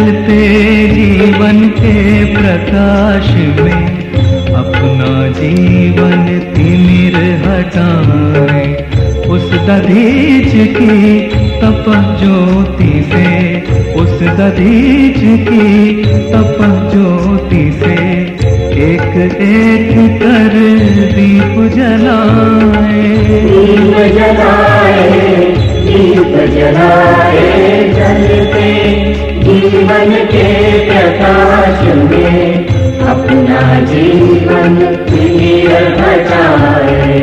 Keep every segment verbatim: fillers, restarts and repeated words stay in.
जलते जीवन के प्रकाश में अपना जीवन तिमिर हटाए। उस दधीच की तप ज्योति से, उस दधीच की तप ज्योति से एक एक कर दीप जलाए। दीप जलाए, दीप जलाए, जलते जीवन के प्रकाश में अपना जीवन तिमिर हटाए।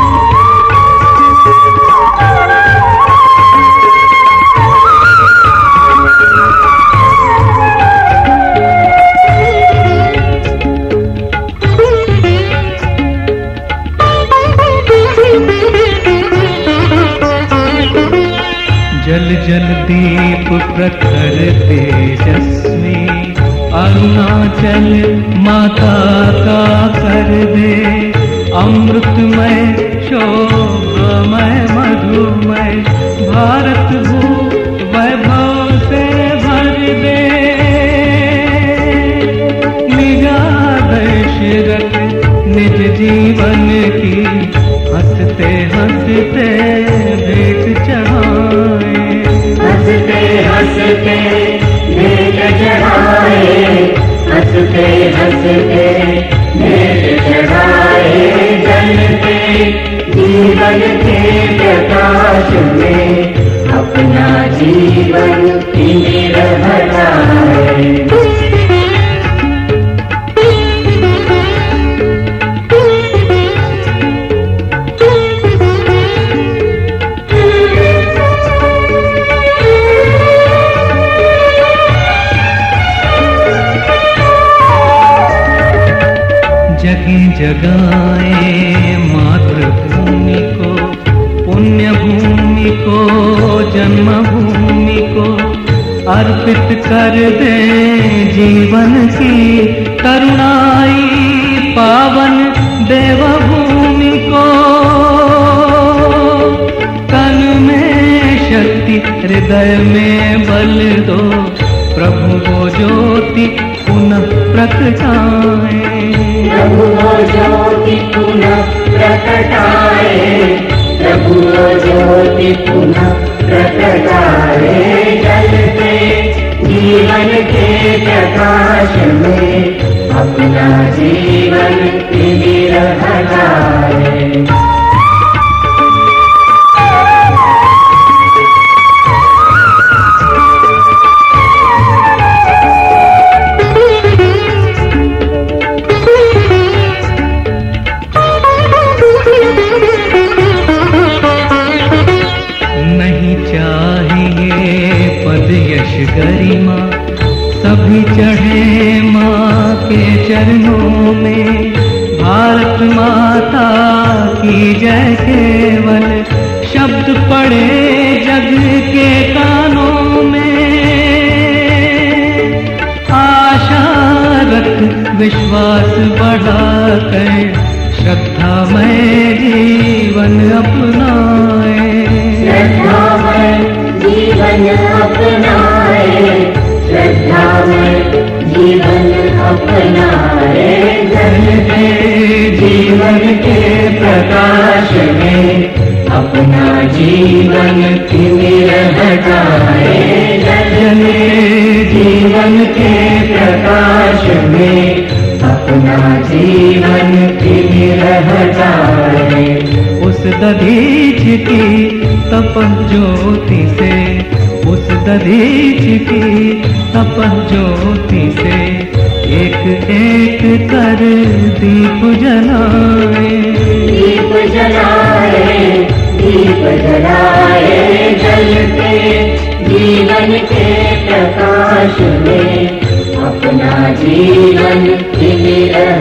जल जल दीप प्रखर तेजस्वी, अरुणाचल माता का कर दे। अमृतमय शोभामय मधुमय भारत भू वैभव से भर दे। निगाह दशरथ निज जीवन की हंसते हंसते भेंट चढ़ाए। हंसते हंसते भेंट चढ़ाए, हंसते हंसते भेंट चढ़ाए। जलते जीवन के प्रकाश में अपना जीवन तिमिर हटाए। जगह जगाए मातृभूमि को, पुण्य भूमि को, जन्मभूमि को अर्पित कर दे जीवन की करुणाई पावन देवभूमि को। तन में शक्ति हृदय में बल दो, प्रभु वो ज्योति पुनः प्रकटाए। प्रभु वो ज्योति पुनः प्रकटाए, प्रभु वो ज्योति पुनः प्रकटाए। जलते जीवन के प्रकाश में अपना जीवन तिमिर हटाए। गरिमा सभी चढ़े माँ के चरणों में। भारत माता की जय केवल शब्द पड़े जग के कानों में। आशा रख विश्वास बढ़ाकर श्रद्धामय जीवन अपनाए। श्रद्धामय जीवन अपनाए, श्रद्धामय जीवन अपनाए। जलते जीवन के प्रकाश में अपना जीवन तिमिर हटाए। जलते जीवन के प्रकाश में अपना जीवन तिमिर हटाए। उस दधीच की तप ज्योति से, उस दधीच की तप ज्योति से एक एक कर दीप जलाए। दीप जलाए, दीप जलाए, जलते जीवन के प्रकाश में अपना जीवन तिमिर